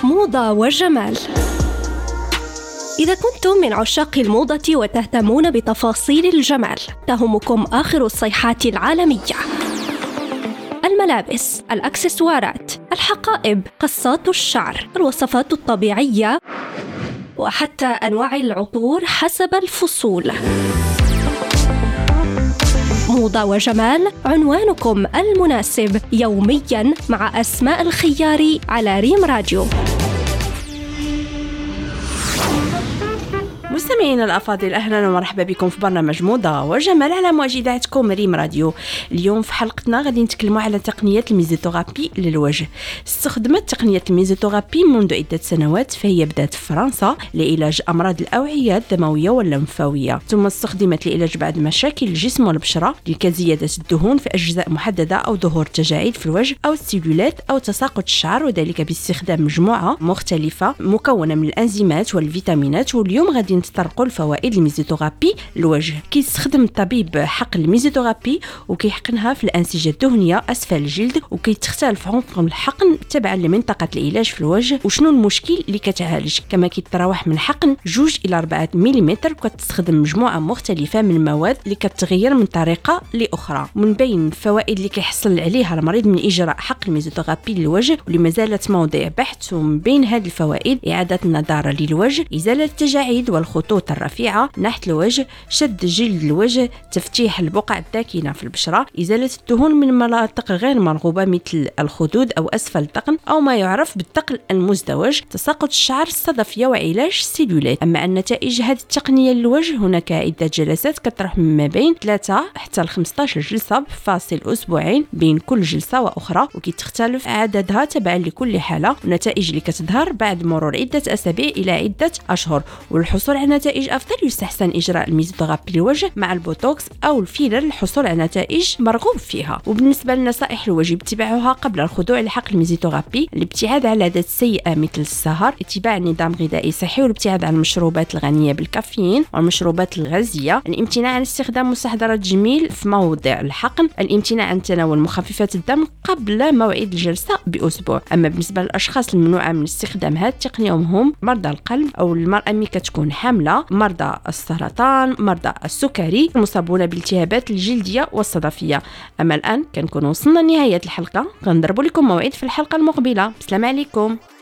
موضة وجمال. إذا كنتم من عشاق الموضة وتهتمون بتفاصيل الجمال، تهمكم آخر الصيحات العالمية: الملابس، الأكسسوارات، الحقائب، قصات الشعر، الوصفات الطبيعية، وحتى أنواع العطور حسب الفصول. موضة وجمال، عنوانكم المناسب يومياً مع أسماء الخياري على ريم راديو. مستمعينا الأفاضل، أهلا ومرحبا بكم في برنامج موضة وجمال على موجوداتكم ريم راديو. اليوم في حلقتنا غادي نتكلموا على تقنية الميزوثيرابي للوجه. استخدمت تقنية الميزوثيرابي منذ عدة سنوات، فهي بدأت في فرنسا لعلاج أمراض الأوعية الدموية واللمفاوية، ثم استخدمت لعلاج بعض مشاكل الجسم والبشرة كزيادة الدهون في أجزاء محددة أو ظهور تجاعيد في الوجه أو السيلولات أو تساقط الشعر، وذلك باستخدام مجموعة مختلفة مكونة من الأنزيمات والفيتامينات. واليوم غادي نتطرقوا لفوائد الميزوثيرابي للوجه. كيستخدم الطبيب حقن الميزوثيرابي وكيحقنها في الأنسجة الدهنية أسفل الجلد، وكيتختلف عمق الحقن تبعا لمنطقة العلاج في الوجه وشنو المشكل اللي كتعالج. كما كيتراوح من حقن 2 إلى 4 ملم، وكتستخدم مجموعة مختلفة من المواد اللي كتغير من طريقة لأخرى. من بين الفوائد اللي كيحصل عليها المريض من إجراء حقن الميزوثيرابي للوجه واللي مازالت موضوع بحث، ومن بين هذه الفوائد إعادة النضارة للوجه، إزالة التجاعيد والخطوط الرفيعة، نحت الوجه، شد جلد الوجه، تفتيح البقع الداكنة في البشرة، إزالة الدهون من مناطق غير مرغوبة مثل الخدود أو أسفل الذقن أو ما يعرف بالثقل المزدوج، تساقط الشعر الصدفية وعلاج السيلولات. أما عن نتائج هذه التقنية للوجه، هناك عدة جلسات كتروح من ما بين 3 حتى ل 15 جلسة بفاصل أسبوعين بين كل جلسة وأخرى، وكتختلف عددها تبعا لكل حالة، والنتائج اللي كتظهر بعد مرور عدة أسابيع إلى عدة أشهر. والحصول على نتائج أفضل يستحسن إجراء الميزوثيرابي للوجه مع البوتوكس أو الفيلر للحصول على نتائج مرغوب فيها. وبالنسبة للنصائح الواجب اتباعها قبل الخضوع لحقن الميزوثيرابي: الابتعاد على العادات السيئة مثل السهر، اتباع نظام غذائي صحي، والابتعاد عن المشروبات الغنية بالكافيين والمشروبات الغازية، الامتناع عن استخدام مستحضرات التجميل في موضع الحقن، الامتناع عن تناول مخففات الدم قبل موعد الجلسة بأسبوع. أما بالنسبة للأشخاص الممنوعة من استخدام هذه التقنية هم مرضى القلب أو المرأة ملي كتكون حاملة، مرضى السرطان، مرضى السكري، المصابون بالالتهابات الجلدية والصدفية. أما الآن كنكون وصلنا لنهاية الحلقة، كنضرب لكم موعد في الحلقة المقبلة. السلام عليكم.